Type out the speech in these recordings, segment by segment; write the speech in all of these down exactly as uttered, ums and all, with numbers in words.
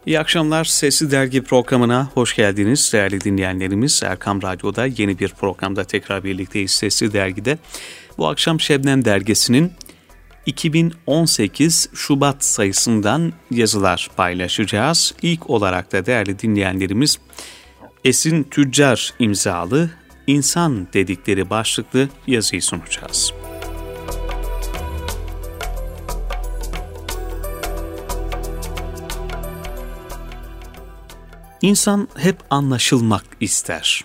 İyi akşamlar. Sesli Dergi programına hoş geldiniz değerli dinleyenlerimiz. Erkam Radyo'da yeni bir programda tekrar birlikteyiz Sesli Dergi'de. Bu akşam Şebnem Dergisi'nin iki bin on sekiz Şubat sayısından yazılar paylaşacağız. İlk olarak da değerli dinleyenlerimiz Esin Tüccar imzalı İnsan dedikleri başlıklı yazıyı sunacağız. İnsan hep anlaşılmak ister.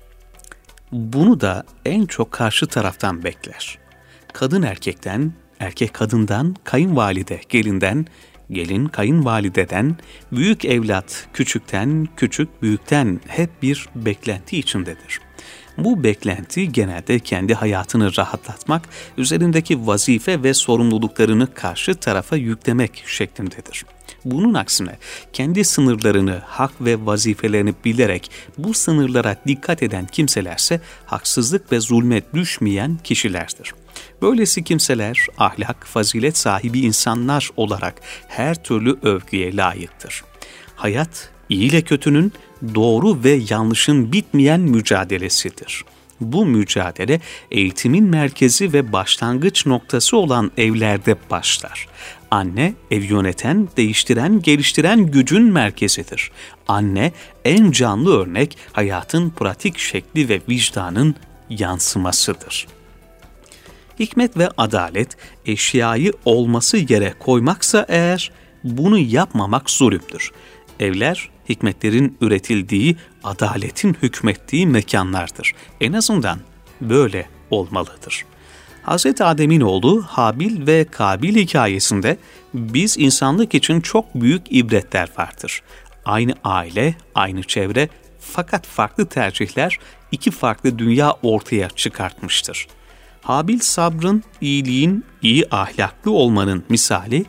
Bunu da en çok karşı taraftan bekler. Kadın erkekten, erkek kadından, kayınvalide gelinden, gelin kayınvalideden, büyük evlat küçükten, küçük büyükten hep bir beklenti içindedir. Bu beklenti genelde kendi hayatını rahatlatmak, üzerindeki vazife ve sorumluluklarını karşı tarafa yüklemek şeklindedir. Bunun aksine kendi sınırlarını, hak ve vazifelerini bilerek bu sınırlara dikkat eden kimselerse haksızlık ve zulme düşmeyen kişilerdir. Böylesi kimseler ahlak, fazilet sahibi insanlar olarak her türlü övgüye layıktır. Hayat, iyi ile kötünün, doğru ve yanlışın bitmeyen mücadelesidir. Bu mücadele eğitimin merkezi ve başlangıç noktası olan evlerde başlar. Anne, ev yöneten, değiştiren, geliştiren gücün merkezidir. Anne, en canlı örnek hayatın pratik şekli ve vicdanın yansımasıdır. Hikmet ve adalet, eşyayı olması yere koymaksa eğer, bunu yapmamak zulümdür. Evler, hikmetlerin üretildiği, adaletin hükmettiği mekanlardır. En azından böyle olmalıdır. Hazreti Adem'in oğlu Habil ve Kabil hikayesinde biz insanlık için çok büyük ibretler vardır. Aynı aile, aynı çevre fakat farklı tercihler iki farklı dünya ortaya çıkartmıştır. Habil sabrın, iyiliğin, iyi ahlaklı olmanın misali,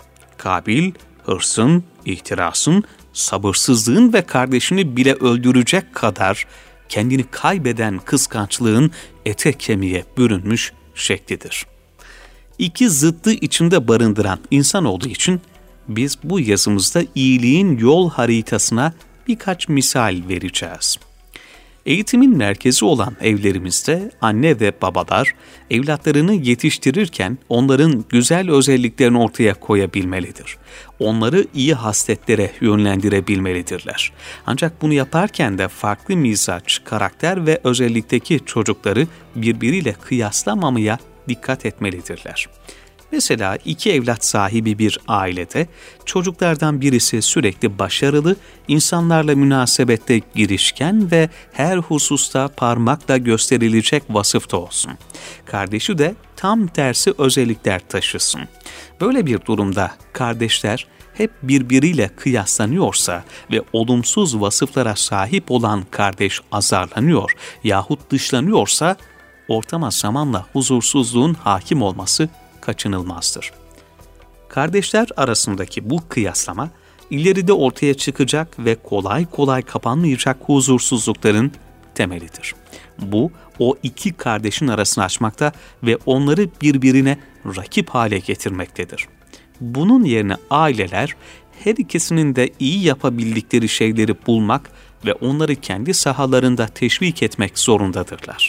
Kabil hırsın, ihtirasın, sabırsızlığın ve kardeşini bile öldürecek kadar kendini kaybeden kıskançlığın ete kemiğe bürünmüş şeklidir. İki zıttı içinde barındıran insanoğlu için biz bu yazımızda iyiliğin yol haritasına birkaç misal vereceğiz. Eğitimin merkezi olan evlerimizde anne ve babalar evlatlarını yetiştirirken onların güzel özelliklerini ortaya koyabilmelidir. Onları iyi hasletlere yönlendirebilmelidirler. Ancak bunu yaparken de farklı mizaç, karakter ve özellikteki çocukları birbiriyle kıyaslamamaya dikkat etmelidirler. Mesela iki evlat sahibi bir ailede çocuklardan birisi sürekli başarılı, insanlarla münasebette girişken ve her hususta parmakla gösterilecek vasıfta olsun. Kardeşi de tam tersi özellikler taşısın. Böyle bir durumda kardeşler hep birbiriyle kıyaslanıyorsa ve olumsuz vasıflara sahip olan kardeş azarlanıyor yahut dışlanıyorsa ortama zamanla huzursuzluğun hakim olması kaçınılmazdır. Kardeşler arasındaki bu kıyaslama ileride ortaya çıkacak ve kolay kolay kapanmayacak huzursuzlukların temelidir. Bu o iki kardeşin arasını açmakta ve onları birbirine rakip hale getirmektedir. Bunun yerine aileler her ikisinin de iyi yapabildikleri şeyleri bulmak ve onları kendi sahalarında teşvik etmek zorundadırlar.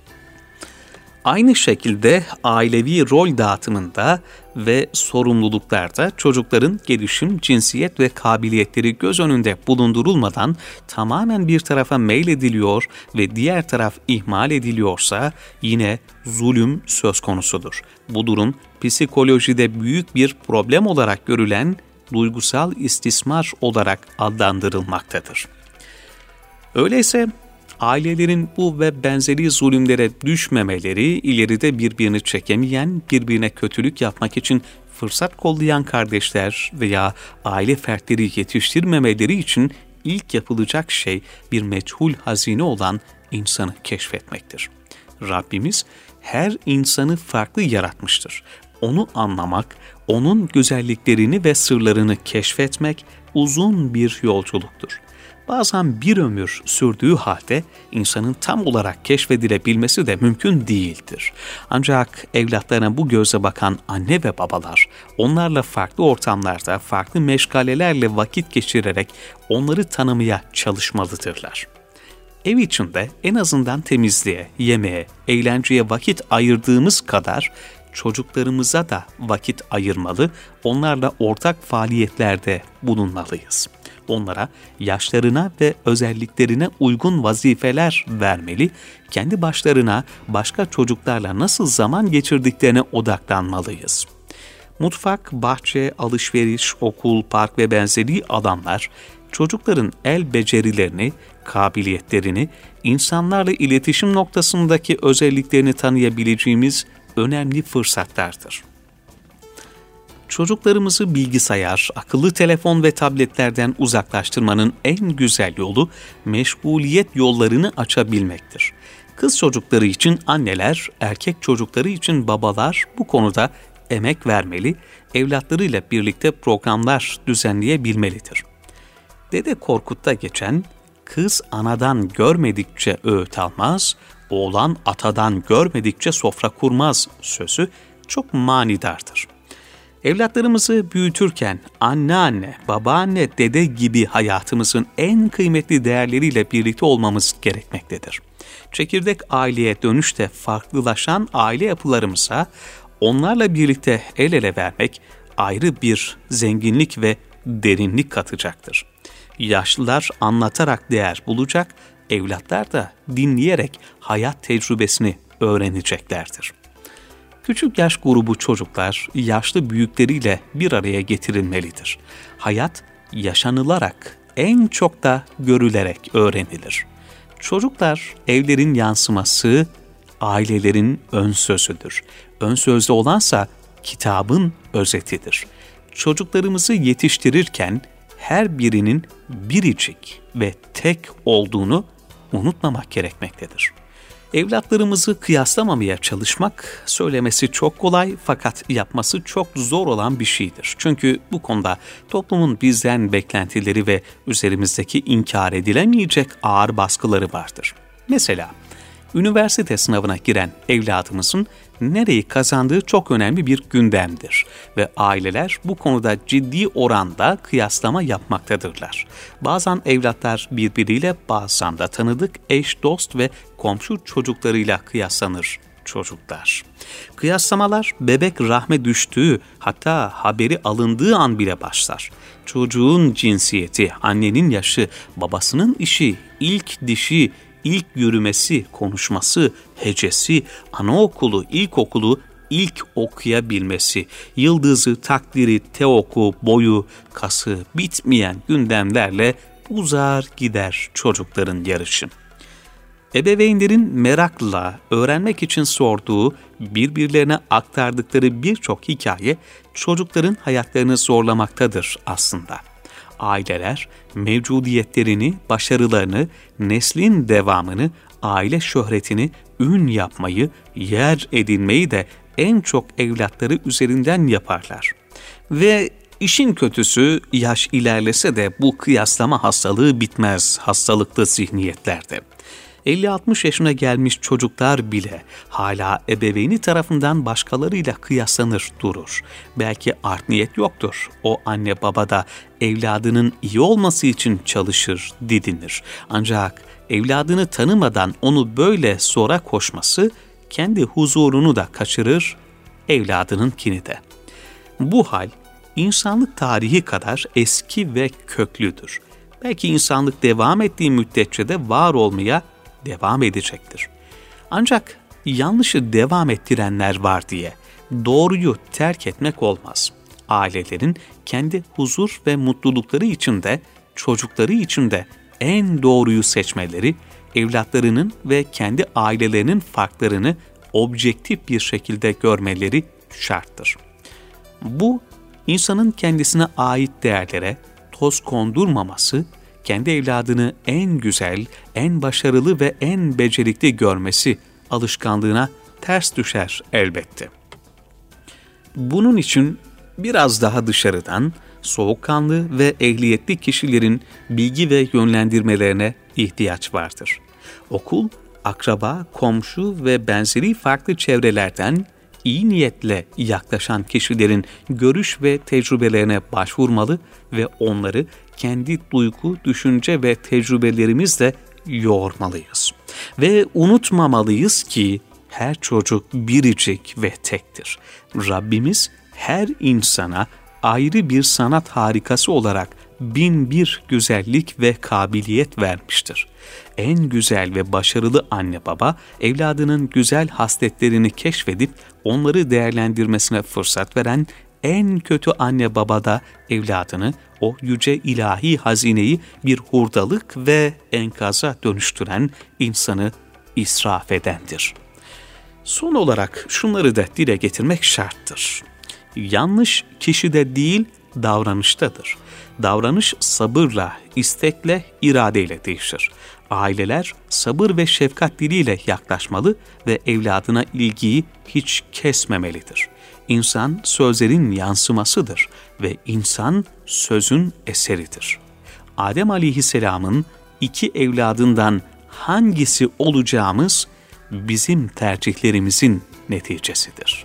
Aynı şekilde ailevi rol dağıtımında ve sorumluluklarda çocukların gelişim, cinsiyet ve kabiliyetleri göz önünde bulundurulmadan tamamen bir tarafa meylediliyor ve diğer taraf ihmal ediliyorsa yine zulüm söz konusudur. Bu durum psikolojide büyük bir problem olarak görülen duygusal istismar olarak adlandırılmaktadır. Öyleyse ailelerin bu ve benzeri zulümlere düşmemeleri, ileride birbirini çekemeyen, birbirine kötülük yapmak için fırsat kollayan kardeşler veya aile fertleri yetiştirmemeleri için ilk yapılacak şey bir meçhul hazine olan insanı keşfetmektir. Rabbimiz her insanı farklı yaratmıştır. Onu anlamak, onun güzelliklerini ve sırlarını keşfetmek uzun bir yolculuktur. bazen bir ömür sürdüğü halde insanın tam olarak keşfedilebilmesi de mümkün değildir. Ancak evlatlarına bu gözle bakan anne ve babalar, onlarla farklı ortamlarda, farklı meşgalelerle vakit geçirerek onları tanımaya çalışmalıdırlar. Ev içinde en azından temizliğe, yemeğe, eğlenceye vakit ayırdığımız kadar çocuklarımıza da vakit ayırmalı, onlarla ortak faaliyetlerde bulunmalıyız. Onlara yaşlarına ve özelliklerine uygun vazifeler vermeli, kendi başlarına başka çocuklarla nasıl zaman geçirdiklerine odaklanmalıyız. Mutfak, bahçe, alışveriş, okul, park ve benzeri alanlar, çocukların el becerilerini, kabiliyetlerini, insanlarla iletişim noktasındaki özelliklerini tanıyabileceğimiz önemli fırsatlardır. Çocuklarımızı bilgisayar, akıllı telefon ve tabletlerden uzaklaştırmanın en güzel yolu meşguliyet yollarını açabilmektir. Kız çocukları için anneler, erkek çocukları için babalar bu konuda emek vermeli, evlatlarıyla birlikte programlar düzenleyebilmelidir. Dede Korkut'ta geçen, kız anadan görmedikçe öğüt almaz, oğlan atadan görmedikçe sofra kurmaz sözü çok manidardır. Evlatlarımızı büyütürken anneanne, babaanne, dede gibi hayatımızın en kıymetli değerleriyle birlikte olmamız gerekmektedir. Çekirdek aileye dönüşte farklılaşan aile yapılarımıza onlarla birlikte el ele vermek ayrı bir zenginlik ve derinlik katacaktır. Yaşlılar anlatarak değer bulacak, evlatlar da dinleyerek hayat tecrübesini öğreneceklerdir. Küçük yaş grubu çocuklar yaşlı büyükleriyle bir araya getirilmelidir. Hayat yaşanılarak, en çok da görülerek öğrenilir. Çocuklar evlerin yansıması, ailelerin ön sözüdür. Ön sözde olansa kitabın özetidir. Çocuklarımızı yetiştirirken her birinin biricik ve tek olduğunu unutmamak gerekmektedir. Evlatlarımızı kıyaslamamaya çalışmak, söylemesi çok kolay fakat yapması çok zor olan bir şeydir. Çünkü bu konuda toplumun bizden beklentileri ve üzerimizdeki inkar edilemeyecek ağır baskıları vardır. Mesela, üniversite sınavına giren evladımızın nereyi kazandığı çok önemli bir gündemdir ve aileler bu konuda ciddi oranda kıyaslama yapmaktadırlar. Bazen evlatlar birbiriyle, bazen de tanıdık eş, dost ve komşu çocuklarıyla kıyaslanır çocuklar. Kıyaslamalar bebek rahme düştüğü, hatta haberi alındığı an bile başlar. Çocuğun cinsiyeti, annenin yaşı, babasının işi, ilk dişi, İlk yürümesi, konuşması, hecesi, anaokulu, ilkokulu ilk okuyabilmesi, yıldızı, takdiri, teoku, boyu, kası bitmeyen gündemlerle uzar gider çocukların yarışı. Ebeveynlerin merakla öğrenmek için sorduğu, birbirlerine aktardıkları birçok hikaye çocukların hayatlarını zorlamaktadır aslında. Aileler mevcudiyetlerini, başarılarını, neslin devamını, aile şöhretini, ün yapmayı, yer edinmeyi de en çok evlatları üzerinden yaparlar. Ve işin kötüsü yaş ilerlese de bu kıyaslama hastalığı bitmez hastalıklı zihniyetlerde. elli altmış yaşına gelmiş çocuklar bile hala ebeveyni tarafından başkalarıyla kıyaslanır durur. Belki art niyet yoktur. O anne baba da evladının iyi olması için çalışır, didinir. Ancak evladını tanımadan onu böyle zora koşması kendi huzurunu da kaçırır, evladınınkini de. Bu hal insanlık tarihi kadar eski ve köklüdür. Belki insanlık devam ettiği müddetçe de var olmaya devam edecektir. Ancak yanlışı devam ettirenler var diye doğruyu terk etmek olmaz. Ailelerin kendi huzur ve mutlulukları içinde, çocukları içinde en doğruyu seçmeleri, evlatlarının ve kendi ailelerinin farklarını objektif bir şekilde görmeleri şarttır. Bu, insanın kendisine ait değerlere toz kondurmaması, kendi evladını en güzel, en başarılı ve en becerikli görmesi alışkanlığına ters düşer elbette. Bunun için biraz daha dışarıdan, soğukkanlı ve ehliyetli kişilerin bilgi ve yönlendirmelerine ihtiyaç vardır. Okul, akraba, komşu ve benzeri farklı çevrelerden iyi niyetle yaklaşan kişilerin görüş ve tecrübelerine başvurmalı ve onları kendi duygu, düşünce ve tecrübelerimizle yoğurmalıyız. Ve unutmamalıyız ki her çocuk biricik ve tektir. Rabbimiz her insana ayrı bir sanat harikası olarak bin bir güzellik ve kabiliyet vermiştir. En güzel ve başarılı anne baba, evladının güzel hasletlerini keşfedip onları değerlendirmesine fırsat veren, en kötü anne baba da evladını o yüce ilahi hazineyi bir hurdalık ve enkaza dönüştüren, insanı israf edendir. Son olarak şunları da dile getirmek şarttır. Yanlış kişide değil, davranıştadır. Davranış sabırla, istekle, iradeyle değişir. Aileler sabır ve şefkat diliyle yaklaşmalı ve evladına ilgiyi hiç kesmemelidir. İnsan sözlerin yansımasıdır ve insan sözün eseridir. Adem Aleyhisselam'ın iki evladından hangisi olacağımız bizim tercihlerimizin neticesidir.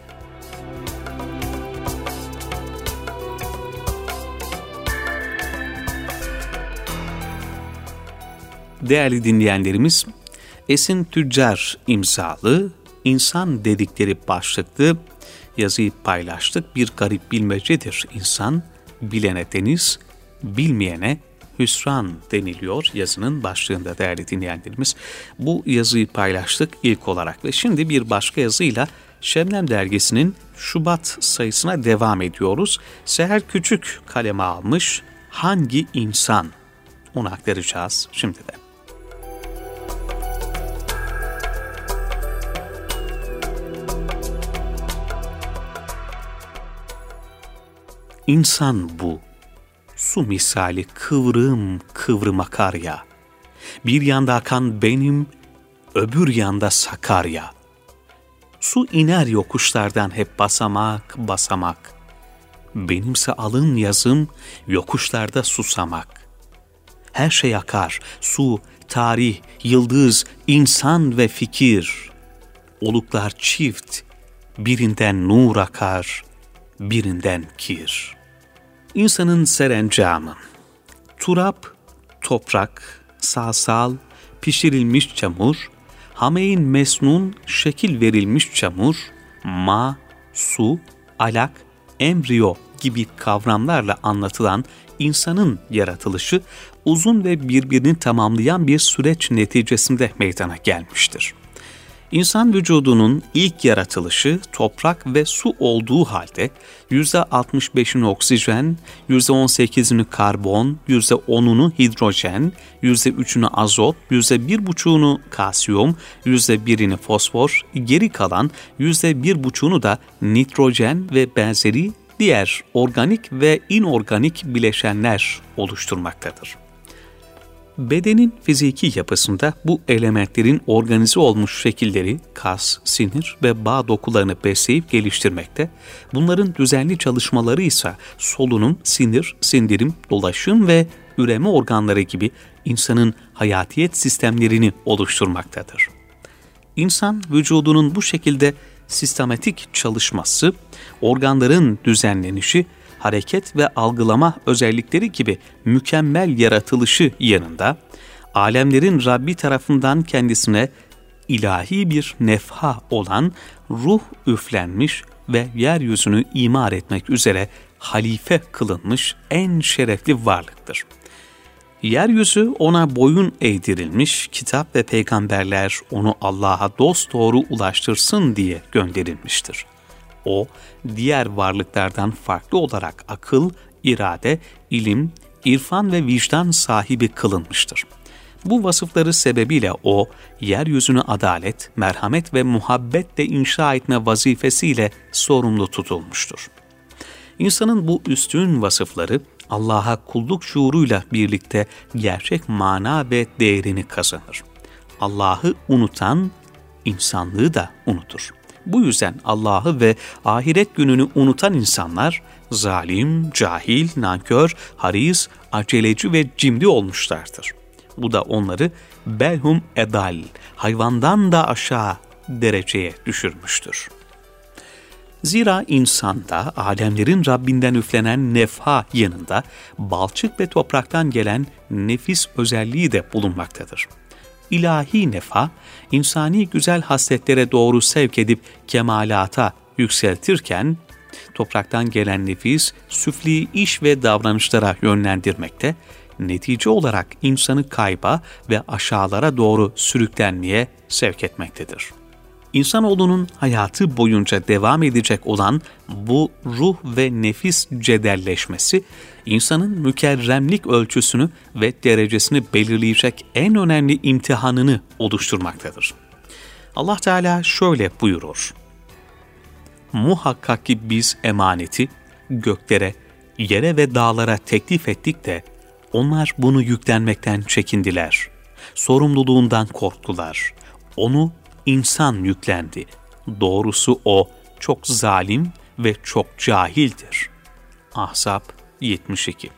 Değerli dinleyenlerimiz, Esin Tüccar imzalı İnsan dedikleri başlıklı yazıyı paylaştık. Bir garip bilmecedir insan, bilene deniz, bilmeyene hüsran deniliyor yazının başlığında değerli dinleyenlerimiz. Bu yazıyı paylaştık ilk olarak ve şimdi bir başka yazıyla Şebnem Dergisi'nin Şubat sayısına devam ediyoruz. Seher Küçük kaleme almış Hangi İnsan? Onu aktaracağız şimdi de. İnsan bu, su misali kıvrım kıvrım akar ya. Bir yanda akan benim, öbür yanda Sakarya. Su iner yokuşlardan hep basamak basamak. Benimse alın yazım, yokuşlarda susamak. Her şey akar, su, tarih, yıldız, insan ve fikir. Oluklar çift, birinden nur akar, birinden kir. İnsanın serencamı, turap, toprak, sağsal, pişirilmiş çamur, hameyin mesnun, şekil verilmiş çamur, ma, su, alak, embriyo gibi kavramlarla anlatılan insanın yaratılışı uzun ve birbirini tamamlayan bir süreç neticesinde meydana gelmiştir. İnsan vücudunun ilk yaratılışı toprak ve su olduğu halde yüzde altmış beşini oksijen, yüzde on sekizini karbon, yüzde onunu hidrojen, yüzde üçünü azot, yüzde bir buçuğunu kalsiyum, yüzde birini fosfor, geri kalan yüzde bir buçuğunu da nitrojen ve benzeri diğer organik ve inorganik bileşenler oluşturmaktadır. Bedenin fiziki yapısında bu elementlerin organize olmuş şekilleri kas, sinir ve bağ dokularını besleyip geliştirmekte. Bunların düzenli çalışmaları ise solunum, sinir, sindirim, dolaşım ve üreme organları gibi insanın hayatiyet sistemlerini oluşturmaktadır. İnsan vücudunun bu şekilde sistematik çalışması, organların düzenlenişi, hareket ve algılama özellikleri gibi mükemmel yaratılışı yanında, alemlerin Rabbi tarafından kendisine ilahi bir nefha olan ruh üflenmiş ve yeryüzünü imar etmek üzere halife kılınmış en şerefli varlıktır. Yeryüzü ona boyun eğdirilmiş, kitap ve peygamberler onu Allah'a dosdoğru ulaştırsın diye gönderilmiştir. O, diğer varlıklardan farklı olarak akıl, irade, ilim, irfan ve vicdan sahibi kılınmıştır. Bu vasıfları sebebiyle o, yeryüzünü adalet, merhamet ve muhabbetle inşa etme vazifesiyle sorumlu tutulmuştur. İnsanın bu üstün vasıfları, Allah'a kulluk şuuruyla birlikte gerçek mana ve değerini kazanır. Allah'ı unutan, insanlığı da unutur. Bu yüzden Allah'ı ve ahiret gününü unutan insanlar zalim, cahil, nankör, haris, aceleci ve cimri olmuşlardır. Bu da onları belhum edal, hayvandan da aşağı dereceye düşürmüştür. Zira insanda alemlerin Rabbinden üflenen nefha yanında balçık ve topraktan gelen nefis özelliği de bulunmaktadır. İlahi nefha, insani güzel hasletlere doğru sevk edip kemalata yükseltirken, topraktan gelen nefis, süfli iş ve davranışlara yönlendirmekte, netice olarak insanı kayba ve aşağılara doğru sürüklenmeye sevk etmektedir. İnsanoğlunun hayatı boyunca devam edecek olan bu ruh ve nefis cedelleşmesi, insanın mükerremlik ölçüsünü ve derecesini belirleyecek en önemli imtihanını oluşturmaktadır. Allah Teala şöyle buyurur: "Muhakkak ki biz emaneti göklere, yere ve dağlara teklif ettik de onlar bunu yüklenmekten çekindiler. Sorumluluğundan korktular. Onu insan yüklendi. Doğrusu o çok zalim ve çok cahildir." Ahzab yetmiş iki.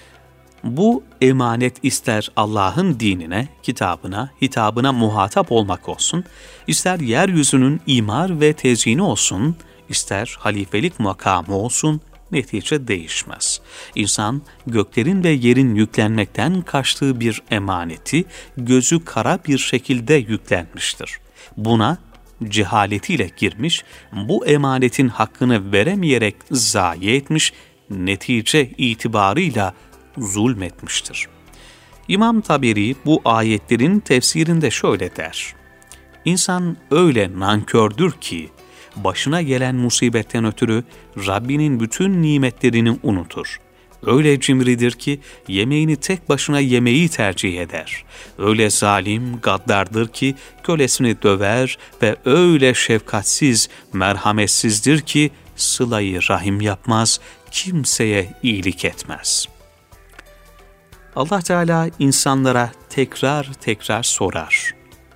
Bu emanet ister Allah'ın dinine, kitabına, hitabına muhatap olmak olsun, ister yeryüzünün imar ve tezyini olsun, ister halifelik makamı olsun, netice değişmez. İnsan, göklerin ve yerin yüklenmekten kaçtığı bir emaneti, gözü kara bir şekilde yüklenmiştir. Buna cehaletiyle girmiş, bu emanetin hakkını veremeyerek zayi etmiş, netice itibarıyla zulmetmiştir. İmam Taberi bu ayetlerin tefsirinde şöyle der: İnsan öyle nankördür ki, başına gelen musibetten ötürü Rabbinin bütün nimetlerini unutur. Öyle cimridir ki yemeğini tek başına yemeyi tercih eder. Öyle zalim, gaddardır ki kölesini döver ve öyle şefkatsiz, merhametsizdir ki sıla-i rahim yapmaz, kimseye iyilik etmez. Allah Teala insanlara tekrar tekrar sorar: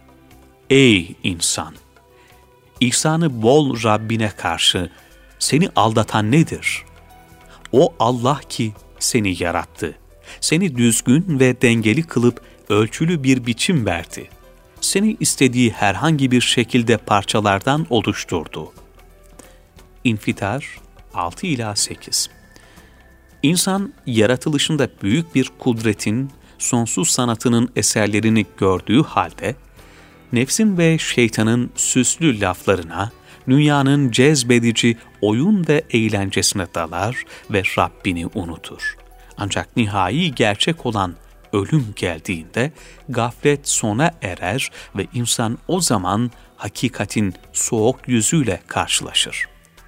Ey insan! İhsanı bol Rabbine karşı seni aldatan nedir? O Allah ki seni yarattı. Seni düzgün ve dengeli kılıp ölçülü bir biçim verdi. Seni istediği herhangi bir şekilde parçalardan oluşturdu. İnfitar altı ila sekiz. İnsan yaratılışında büyük bir kudretin, sonsuz sanatının eserlerini gördüğü halde, nefsin ve şeytanın süslü laflarına, dünyanın cezbedici oyun ve eğlencesine dalar ve Rabbini unutur. Ancak nihai gerçek olan ölüm geldiğinde gaflet sona erer ve insan o zaman hakikatin soğuk yüzüyle karşılaşır.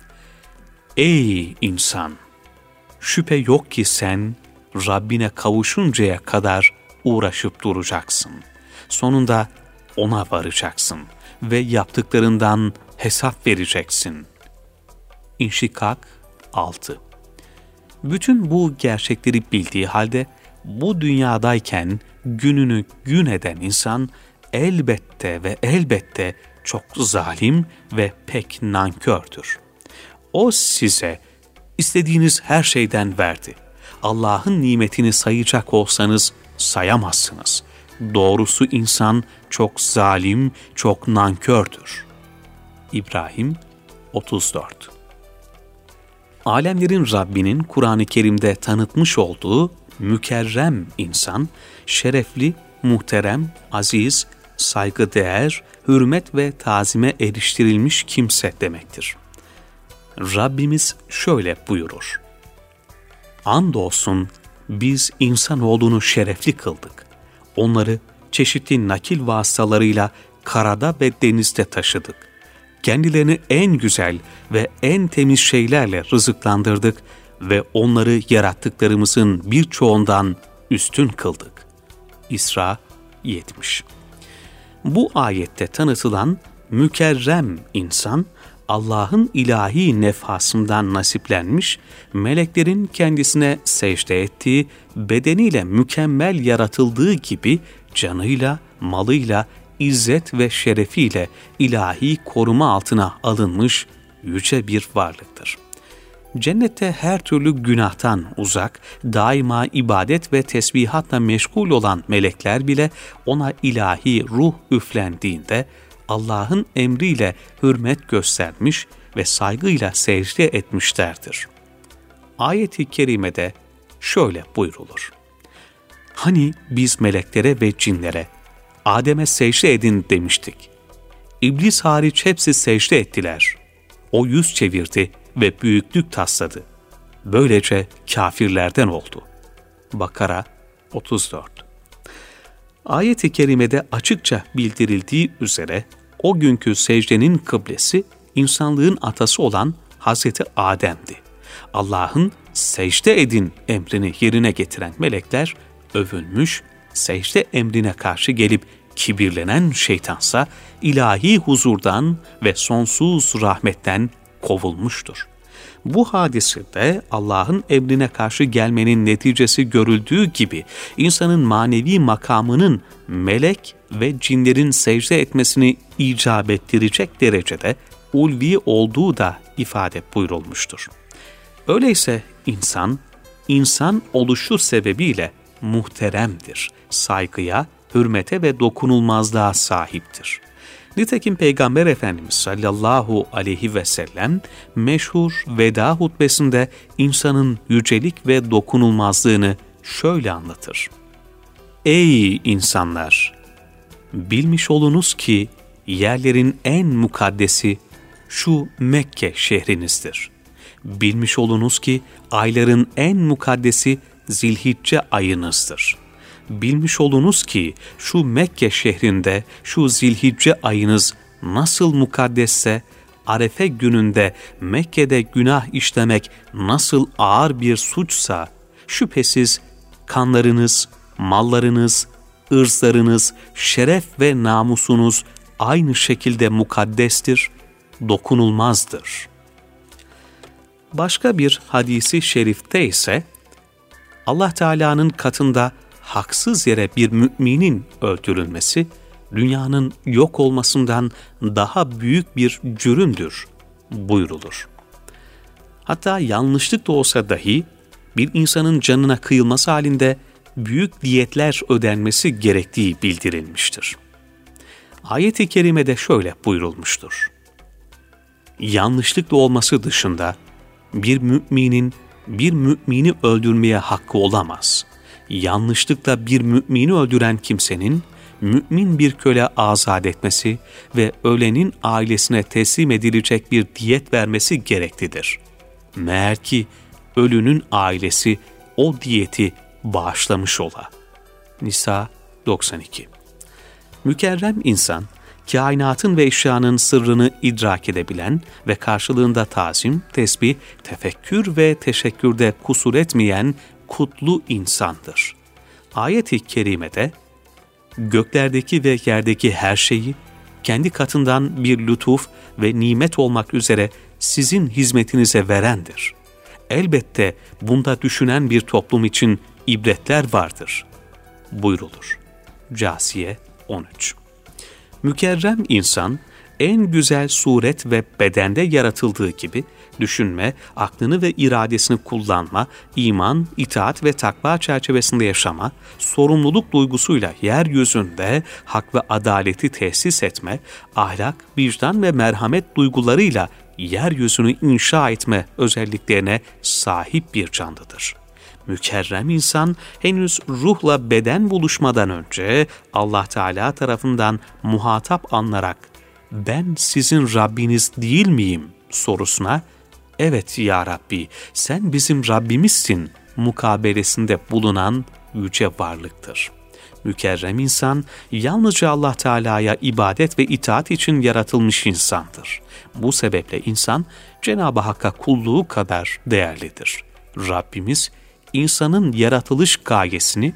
Ey insan! Şüphe yok ki sen Rabbine kavuşuncaya kadar uğraşıp duracaksın. Sonunda ona varacaksın ve yaptıklarından hesap vereceksin. İnşikak altı. Bütün bu gerçekleri bildiği halde bu dünyadayken gününü gün eden insan elbette ve elbette çok zalim ve pek nankördür. O size istediğiniz her şeyden verdi. Allah'ın nimetini sayacak olsanız sayamazsınız. Doğrusu insan çok zalim, çok nankördür. İbrahim otuz dört. Alemlerin Rabbinin Kur'an-ı Kerim'de tanıtmış olduğu mükerrem insan, şerefli, muhterem, aziz, saygıdeğer, hürmet ve tazime eriştirilmiş kimse demektir. Rabbimiz şöyle buyurur: Andolsun biz insanoğlunu şerefli kıldık. Onları çeşitli nakil vasıtalarıyla karada ve denizde taşıdık. Kendilerini en güzel ve en temiz şeylerle rızıklandırdık ve onları yarattıklarımızın birçoğundan üstün kıldık. İsra yetmiş. Bu ayette tanıtılan mükerrem insan, Allah'ın ilahi nefhasından nasiplenmiş, meleklerin kendisine secde ettiği, bedeniyle mükemmel yaratıldığı gibi canıyla, malıyla, izzet ve şerefiyle ilahi koruma altına alınmış yüce bir varlıktır. Cennette her türlü günahtan uzak, daima ibadet ve tesbihatla meşgul olan melekler bile ona ilahi ruh üflendiğinde Allah'ın emriyle hürmet göstermiş ve saygıyla secde etmişlerdir. Ayet-i kerimede şöyle buyrulur: Hani biz meleklere ve cinlere Adem'e secde edin demiştik. İblis hariç hepsi secde ettiler. O yüz çevirdi ve büyüklük tasladı. Böylece kafirlerden oldu. Bakara otuz dört. Ayet-i kerimede açıkça bildirildiği üzere o günkü secdenin kıblesi insanlığın atası olan Hazreti Adem'di. Allah'ın secde edin emrini yerine getiren melekler övülmüş, secde emrine karşı gelip kibirlenen şeytansa ilahi huzurdan ve sonsuz rahmetten kovulmuştur. Bu hadisede Allah'ın emrine karşı gelmenin neticesi görüldüğü gibi insanın manevi makamının melek ve cinlerin secde etmesini icap ettirecek derecede ulvi olduğu da ifade buyurulmuştur. Öyleyse insan, insan oluşu sebebiyle muhteremdir, saygıya, hürmete ve dokunulmazlığa sahiptir. Nitekim Peygamber Efendimiz sallallahu aleyhi ve sellem meşhur veda hutbesinde insanın yücelik ve dokunulmazlığını şöyle anlatır: Ey insanlar! Bilmiş olunuz ki yerlerin en mukaddesi şu Mekke şehrinizdir. Bilmiş olunuz ki ayların en mukaddesi Zilhicce ayınızdır. Bilmiş olunuz ki şu Mekke şehrinde şu Zilhicce ayınız nasıl mukaddesse, Arefe gününde Mekke'de günah işlemek nasıl ağır bir suçsa, şüphesiz kanlarınız, mallarınız, ırzlarınız, şeref ve namusunuz aynı şekilde mukaddestir, dokunulmazdır. Başka bir hadisi şerifte ise Allah Teala'nın katında haksız yere bir müminin öldürülmesi, dünyanın yok olmasından daha büyük bir cürümdür buyrulur. Hatta yanlışlık da olsa dahi bir insanın canına kıyılması halinde büyük diyetler ödenmesi gerektiği bildirilmiştir. Ayet-i kerimede şöyle buyurulmuştur: Yanlışlıkla olması dışında bir müminin bir mümini öldürmeye hakkı olamaz. Yanlışlıkla bir mümini öldüren kimsenin mümin bir köle azat etmesi ve ölenin ailesine teslim edilecek bir diyet vermesi gereklidir. Meğer ki ölünün ailesi o diyeti bağışlamış ola. Nisa doksan iki. Mükerrem insan, kainatın ve eşyanın sırrını idrak edebilen ve karşılığında tazim, tesbih, tefekkür ve teşekkürde kusur etmeyen kutlu insandır. Ayet-i kerimede göklerdeki ve yerdeki her şeyi kendi katından bir lütuf ve nimet olmak üzere sizin hizmetinize verendir. Elbette bunda düşünen bir toplum için ibretler vardır buyrulur. Câsiye on üç. Mükerrem insan, en güzel suret ve bedende yaratıldığı gibi düşünme, aklını ve iradesini kullanma, iman, itaat ve takva çerçevesinde yaşama, sorumluluk duygusuyla yeryüzünde hak ve adaleti tesis etme, ahlak, vicdan ve merhamet duygularıyla yeryüzünü inşa etme özelliklerine sahip bir canlıdır. Mükerrem insan henüz ruhla beden buluşmadan önce Allah Teala tarafından muhatap alınarak "Ben sizin Rabbiniz değil miyim?" sorusuna "Evet ya Rabbi, sen bizim Rabbimizsin" mukabelesinde bulunan yüce varlıktır. Mükerrem insan yalnızca Allah Teala'ya ibadet ve itaat için yaratılmış insandır. Bu sebeple insan Cenab-ı Hakk'a kulluğu kadar değerlidir. Rabbimiz insanın yaratılış gayesini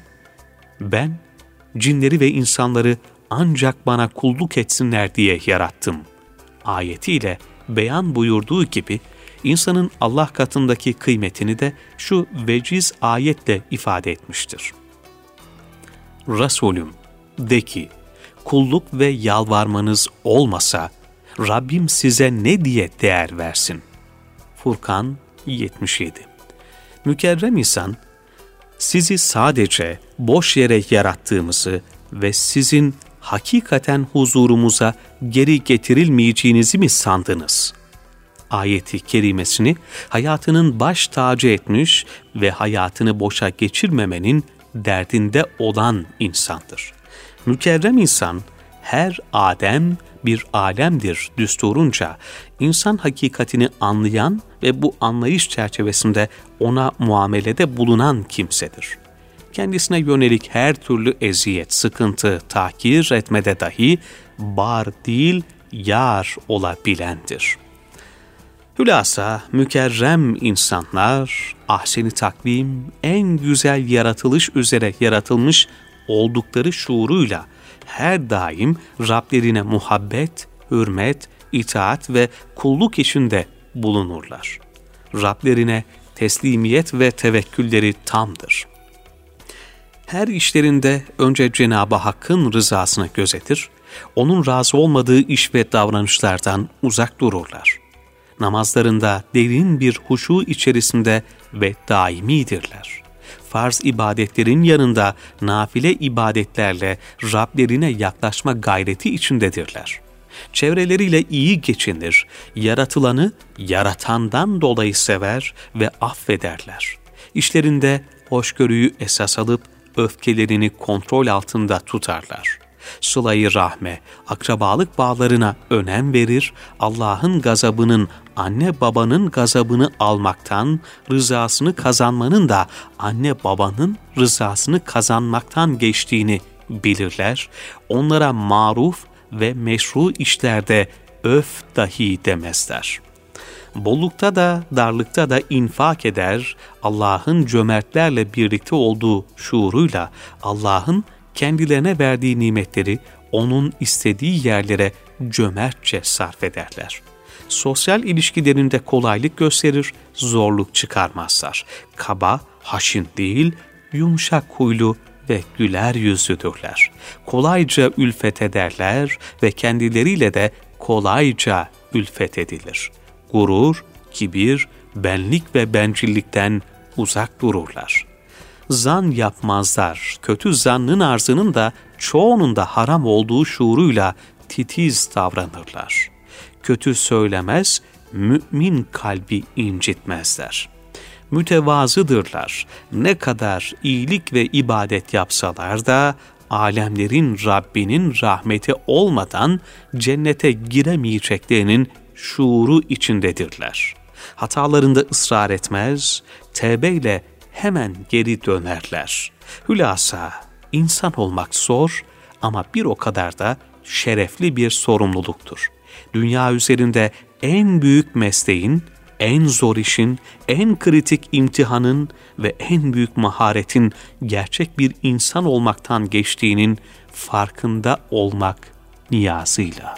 "Ben cinleri ve insanları ancak bana kulluk etsinler diye yarattım" ayetiyle beyan buyurduğu gibi insanın Allah katındaki kıymetini de şu veciz ayetle ifade etmiştir. Resulüm de ki, kulluk ve yalvarmanız olmasa Rabbim size ne diye değer versin? Furkan yetmiş yedi. Mükerrem insan, sizi sadece boş yere yarattığımızı ve sizin hakikaten huzurumuza geri getirilmeyeceğinizi mi sandınız? Ayeti kerimesini hayatının baş tacı etmiş ve hayatını boşa geçirmemenin derdinde olan insandır. Mükerrem insan, her Adem bir alemdir düsturunca, insan hakikatini anlayan ve bu anlayış çerçevesinde ona muamelede bulunan kimsedir. Kendisine yönelik her türlü eziyet, sıkıntı, tahkir etmede dahi bar değil, yar olabilendir. Hülasa, mükerrem insanlar, ahsen-i takvim, en güzel yaratılış üzere yaratılmış oldukları şuuruyla her daim Rablerine muhabbet, hürmet, itaat ve kulluk içinde bulunurlar. Rablerine teslimiyet ve tevekkülleri tamdır. Her işlerinde önce Cenab-ı Hakk'ın rızasını gözetir, onun razı olmadığı iş ve davranışlardan uzak dururlar. Namazlarında derin bir huşu içerisinde ve daimidirler. Farz ibadetlerin yanında nafile ibadetlerle Rablerine yaklaşma gayreti içindedirler. Çevreleriyle iyi geçinir, yaratılanı yaratandan dolayı sever ve affederler. İşlerinde hoşgörüyü esas alıp öfkelerini kontrol altında tutarlar. Sıla-i rahme, akrabalık bağlarına önem verir, Allah'ın gazabının anne babanın gazabını almaktan, rızasını kazanmanın da anne babanın rızasını kazanmaktan geçtiğini bilirler. Onlara maruf ve meşru işlerde öf dahi demezler. Bollukta da darlıkta da infak eder, Allah'ın cömertlerle birlikte olduğu şuuruyla Allah'ın kendilerine verdiği nimetleri onun istediği yerlere cömertçe sarf ederler. Sosyal ilişkilerinde kolaylık gösterir, zorluk çıkarmazlar. Kaba, haşin değil, yumuşak huylu ve güler yüzlüdürler. Kolayca ülfet ederler ve kendileriyle de kolayca ülfet edilir. Gurur, kibir, benlik ve bencillikten uzak dururlar. Zan yapmazlar, kötü zannın arzının da çoğunun da haram olduğu şuuruyla titiz davranırlar. Kötü söylemez, mümin kalbi incitmezler. Mütevazıdırlar. Ne kadar iyilik ve ibadet yapsalar da alemlerin Rabbinin rahmeti olmadan cennete giremeyeceklerinin şuuru içindedirler. Hatalarında ısrar etmez, tevbeyle hemen geri dönerler. Hülasa, insan olmak zor ama bir o kadar da şerefli bir sorumluluktur. Dünya üzerinde en büyük mesleğin, en zor işin, en kritik imtihanın ve en büyük maharetin gerçek bir insan olmaktan geçtiğinin farkında olmak niyazıyla.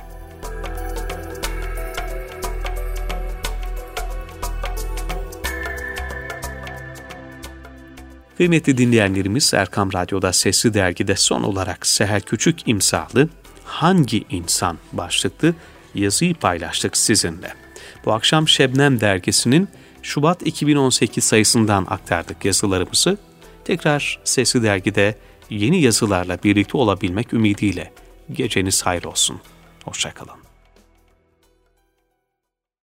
Kıymetli dinleyenlerimiz, Erkam Radyo'da Sesli Dergi'de son olarak Seher Küçük imzalı Hangi İnsan başlıklı yazıyı paylaştık sizinle. Bu akşam Şebnem Dergisi'nin Şubat iki bin on sekiz sayısından aktardık yazılarımızı. Tekrar Sesli Dergi'de yeni yazılarla birlikte olabilmek ümidiyle geceniz hayır olsun. Hoşça kalın.